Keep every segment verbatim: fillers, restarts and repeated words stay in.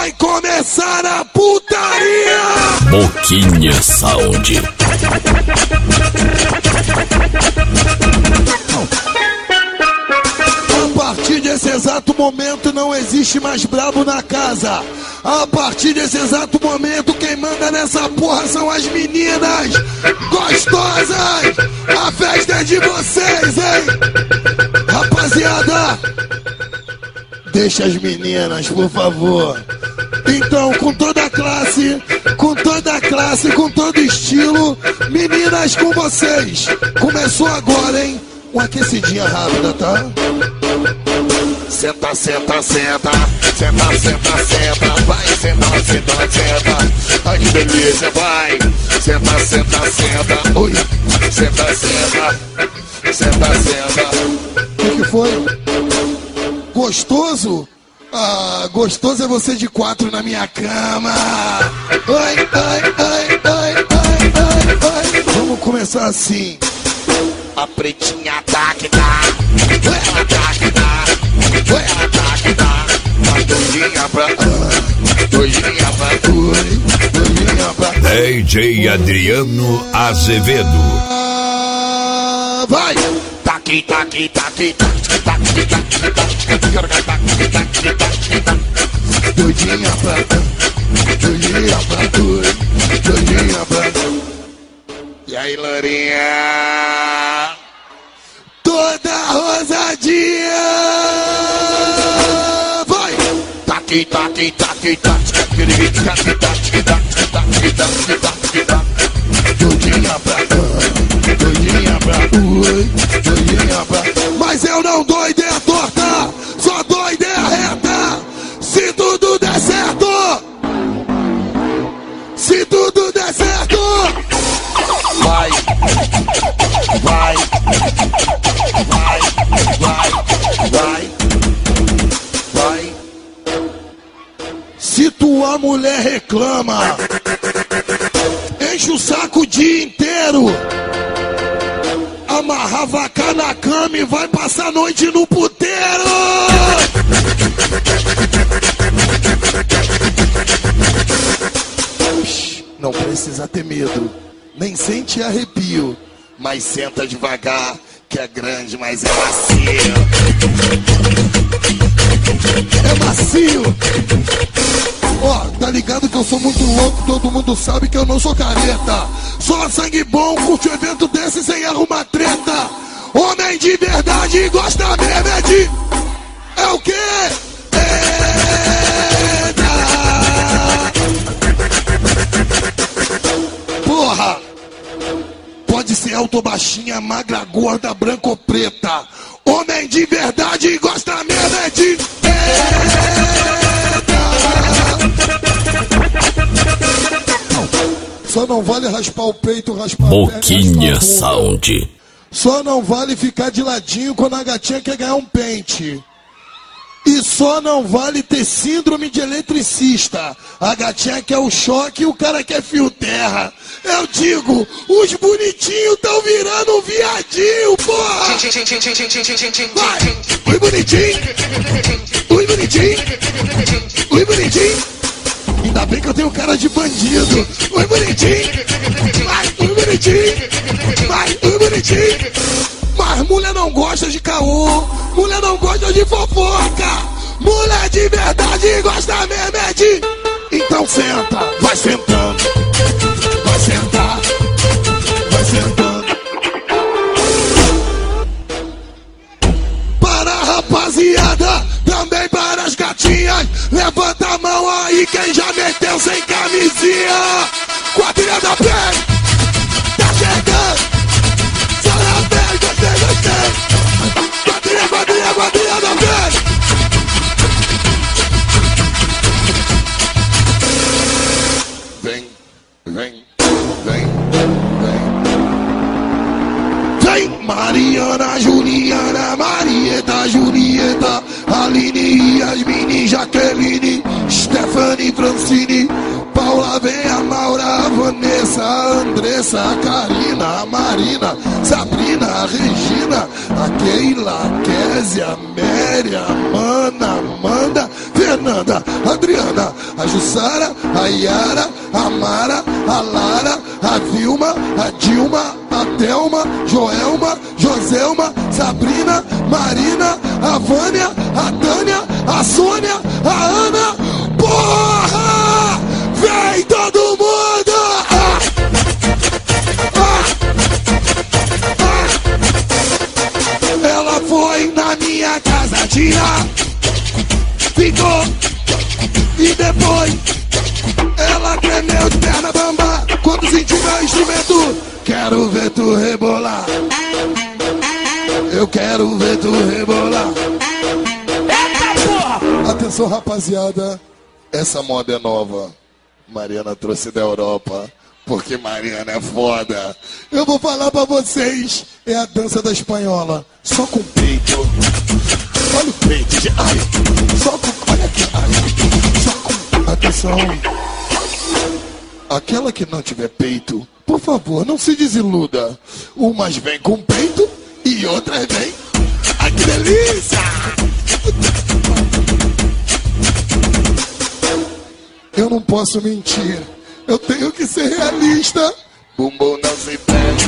vai começar a putaria! Boquinha Sound. A partir desse exato momento não existe mais brabo na casa. A partir desse exato momento quem manda nessa porra são as meninas gostosas. A festa é de vocês, hein? Rapaziada, deixa as meninas, por favor. Então, com toda a classe, com toda a classe, com todo estilo, meninas com vocês. Começou agora, hein? Uma aquecidinha rápida, tá? Senta, senta, senta, senta, senta, senta, vai, senta, senta, senta, ai que delícia, vai, senta, senta, senta, oi, senta, senta, senta, senta. O que, que foi? Gostoso? Ah, gostoso é você de quatro na minha cama. Ai, ai, ai, ai, ai, ai, ai. Vamos começar assim. A pretinha tá que tá, ela tá que tá, ela tá que tá. A doidinha pra, ah, doidinha pra, oi, doidinha pra. D J Adriano Azevedo. Ah, vai! Tá aqui, tá aqui, tá aqui, tá aqui, tá aqui, tá aqui, tá aqui, tá aqui, tá aqui, tá aqui, tá aqui. Doidinha pra, doidinha pra, doidinha pra. E aí, Lourinha? Toda rosadinha! Vai! Tá aqui, tá aqui, tá aqui, tá aqui, tá aqui, tá aqui, tá aqui, tá aqui, tá aqui, tá aqui, tá aqui, tá aqui. Doidinha pra, doidinha pra, oi, doidinha pra. Mas eu não dou ideia torta, só dou ideia reta. Se tudo der certo, se tudo der certo, vai, vai, vai, vai, vai, vai. Se tua mulher reclama, enche o saco o dia inteiro, amarra a vaca na cama e vai passar a noite no puteiro. Não precisa ter medo, nem sente arrepio, mas senta devagar, que é grande, mas é macio. É macio. Ó, tá ligado que eu sou muito louco, todo mundo sabe que eu não sou careta. Só sangue bom, curte um evento desse sem arrumar treta. Homem de verdade gosta mesmo é de... É o quê? Eita! Porra! Pode ser alto ou baixinha, magra, gorda, branca ou preta. Homem de verdade gosta mesmo é de... Só não vale raspar o peito, raspar Boquinha Sound. Só não vale ficar de ladinho quando a gatinha quer ganhar um pente. E só não vale ter síndrome de eletricista. A gatinha quer o choque e o cara quer fio terra. Eu digo, os bonitinhos tão virando um viadinho, porra! Vai! Oi, bonitinho! Oi, bonitinho! Oi, bonitinho! Ainda bem que eu tenho cara de bandido. Oi, bonitinho. Vai, oi, bonitinho. Vai, oi, bonitinho. Mas mulher não gosta de caô. Mulher não gosta de fofoca. Mulher de verdade gosta mesmo é de... Então senta, vai sentando. Vai sentar. Vai sentando. Para a rapaziada, também para as gatinhas. Levanta a mão aí quem já meteu sem camisinha. Quadrilha da pele, tá chegando. Só na pele, gostei, gostei. Quadrilha, quadrilha, quadrilha da pele. Vem, vem, vem, vem. Vem, Mariana, Juliana, Marieta, Julieta, Aline, Yasmine, Jaqueline, Stephanie, Francine, Paula, vem a Maura, a Vanessa, a Andressa, a Karina, a Marina, Sabrina, a Regina, a Keila, a Kézia, a Mary, a Mana, a Amanda, Fernanda, a Adriana, a Jussara, a Yara, a Mara, a Lara, a Vilma, a Dilma, a Thelma, Joelma, Joselma, Sabrina, Marina, a Vânia, a Tânia, a Sônia, a Ana. Porra! Vem todo mundo! Ah! Ah! Ah! Ela foi na minha casa tirar, ficou, e depois ela tremeu de perna bamba quando sentiu meu instrumento. Quero ver tu rebolar, eu quero ver tu rebolar. Eita porra! Atenção rapaziada, essa moda é nova, Mariana trouxe da Europa, porque Mariana é foda. Eu vou falar pra vocês, é a dança da espanhola, só com peito. Olha o peito, de... ai, só com, olha aqui, ai, só com, atenção. Aquela que não tiver peito, por favor, não se desiluda. Umas vem com peito e outras vem. Ai, que delícia! Eu não posso mentir, eu tenho que ser realista. Bumbum não se pede,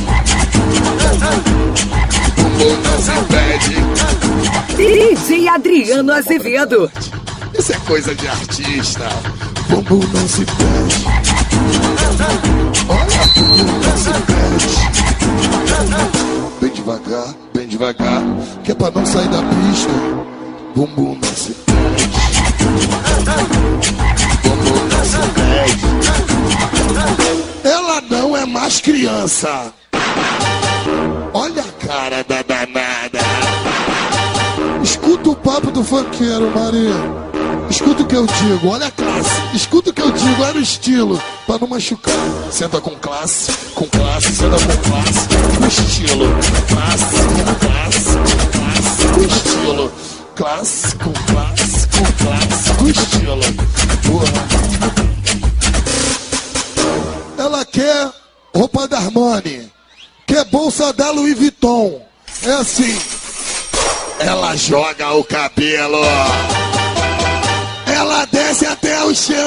bumbum não se pede. D J Adriano Azevedo. Isso é coisa de artista. Bumbum não se pede. Olha, bumbum não se pede. Bem devagar, bem devagar, que é pra não sair da pista. Bumbum não se pede. Bumbum não se pede. Ela não é mais criança. Olha a cara da danada. Escuta o papo do funkeiro, Maria. Escuta o que eu digo, olha a classe. Escuta o que eu digo, olha o estilo, pra não machucar. Senta com classe, com classe, senta com classe, com estilo. Classe, com classe, com classe, com estilo. Classe, com classe, com classe, com estilo. Porra. Ela quer roupa da Armani, quer bolsa da Louis Vuitton. É assim. Ela joga o cabelo, ela desce até o chão,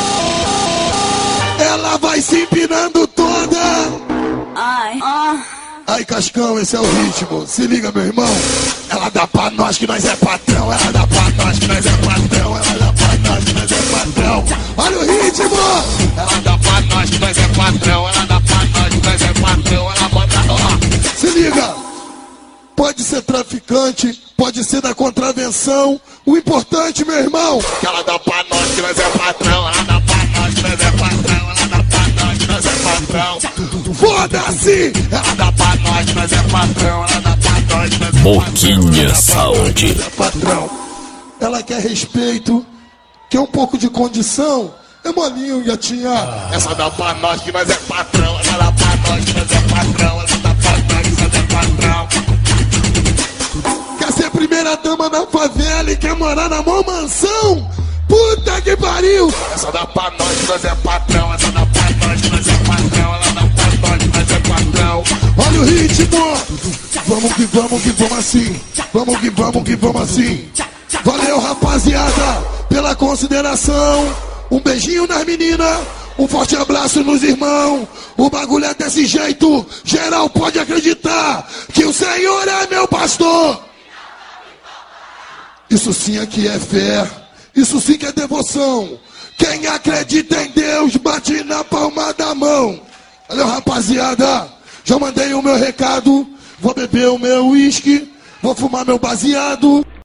ela vai se empinando toda. Ai, ah. Ai, Cascão, esse é o ritmo. Se liga, meu irmão. Ela dá pra nós que nós é patrão, ela dá pra nós que nós é patrão, ela dá pra nós que nós é patrão. Olha o ritmo. Ela dá pra nós que nós é patrão, ela dá pra nós que nós é patrão, ela bota. Ó. Se liga. Pode ser traficante, pode ser da contravenção. O importante, meu irmão, que ela dá pra nós que nós é patrão, ela dá pra nós que nós é patrão, ela dá pra nós que nós é patrão. Foda-se! Ela dá pra nós que nós é patrão, ela dá pra nós que nós é patrão. Boquinha Sound. Patrão. Ela quer respeito, quer um pouco de condição. É molinho, gatinha. Ah. Essa dá pra nós que nós é patrão, ela dá pra nós que nós é patrão, essa dá pra nós que nós é patrão. Quer ser primeira dama na favela e quer morar na mó mansão? Puta que pariu! Essa dá pra nós que nós é patrão, essa dá pra nós que nós é patrão, ela dá pra nós que nós é patrão. Olha o ritmo! Vamos que vamos que vamos assim, vamos que vamos que vamos assim. Valeu, rapaziada, pela consideração. Um beijinho nas meninas, um forte abraço nos irmãos. O bagulho é desse jeito, geral pode acreditar que o Senhor é meu pastor. Isso sim aqui é fé, isso sim que é devoção. Quem acredita em Deus, bate na palma da mão. Valeu, rapaziada, já mandei o meu recado. Vou beber o meu uísque, vou fumar meu baseado.